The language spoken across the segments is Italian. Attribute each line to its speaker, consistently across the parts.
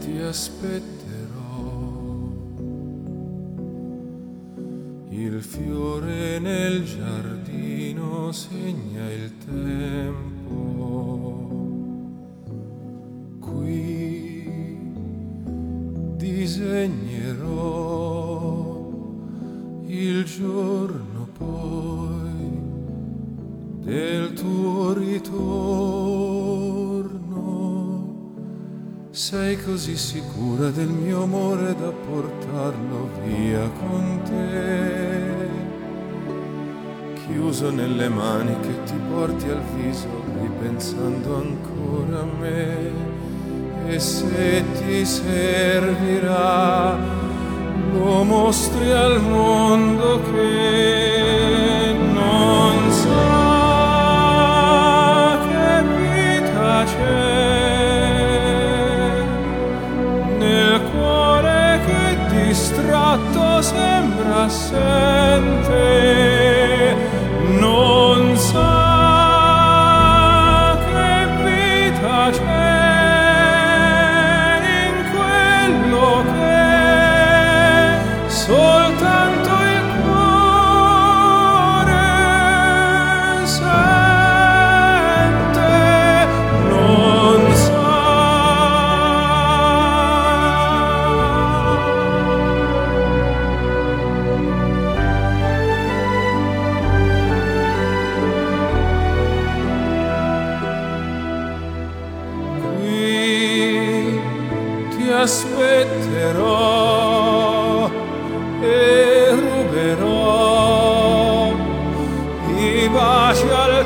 Speaker 1: ti aspetterò. Il fiore nel giardino segna il tempo. Qui disegnerò il giorno poi del tuo ritorno. Sei così sicura del mio amore da portarlo via con te, chiuso nelle mani che ti porti al viso ripensando ancora a me. E se ti servirà lo mostri al mondo che non sa che vita c'è nel cuore che distratto sembra assente, non sa che vita c'è in quello che soltanto il cuore sente, non sa. Qui ti aspetterò e ruberò i baci al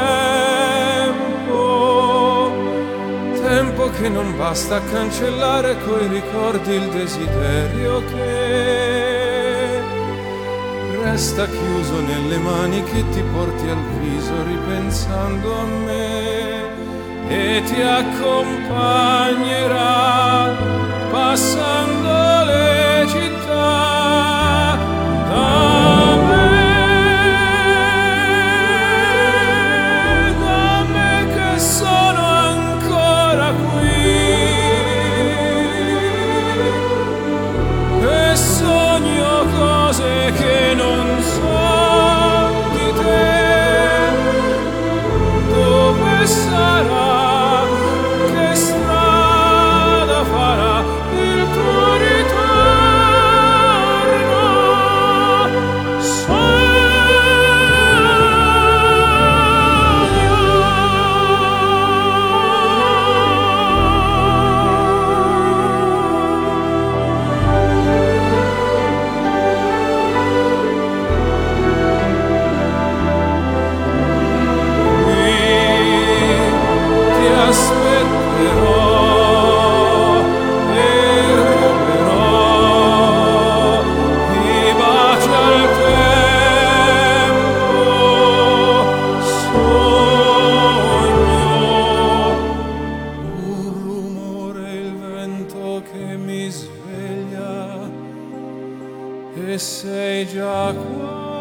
Speaker 1: tempo, tempo che non basta a cancellare coi ricordi il desiderio che resta chiuso nelle mani che ti porti al viso ripensando a me, e ti accompagnerà passando le città da me che sono ancora qui e sogno cose che non so di te. Dove sarà? Che strada farà il tuo ritorno? Ti aspetterò e ruberò i baci al tempo, sogno un rumore, il vento che mi sveglia e sei già qua.